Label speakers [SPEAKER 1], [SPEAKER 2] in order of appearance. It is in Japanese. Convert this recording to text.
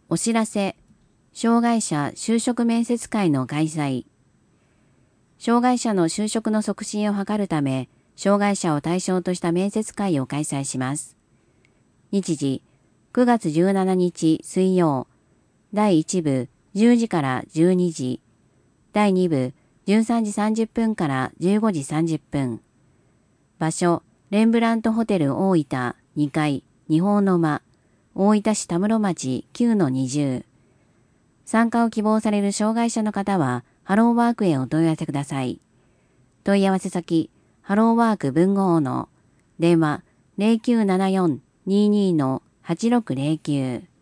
[SPEAKER 1] お知らせ、障害者就職面接会の開催。障害者の就職の促進を図るため、障害者を対象とした面接会を開催します。日時、9月17日水曜、第1部10時から12時、第2部13時30分から15時30分。場所、レンブラントホテル大分2階、日本の間、大分市田室町 9-20。参加を希望される障害者の方は、ハローワークへお問い合わせください。問い合わせ先、ハローワーク文豪の電話0974-22-8609。